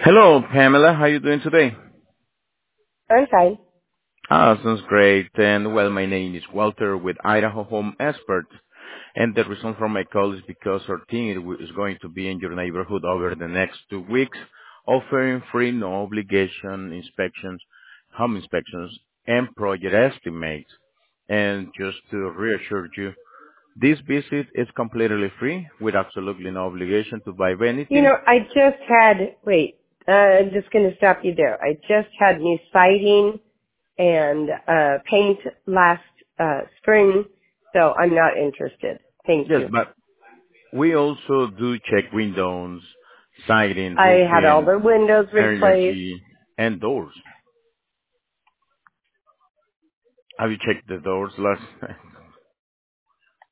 Hello, Pamela. How are you doing today? I'm fine. Sounds great. And well, my name is Walter with Idaho Home Experts. And the reason for my call is because our team is going to be in your neighborhood over the next 2 weeks, offering free, no obligation inspections, home inspections, and project estimates. And just to reassure you, this visit is completely free with absolutely no obligation to buy You anything. know, I just had, wait, I'm just going to stop you there. I just had new siding and paint last spring, so I'm not interested. Thank Yes, you. but we also do check windows, siding, I had all roofing, the windows replaced. energy, and doors. Have you checked the doors last?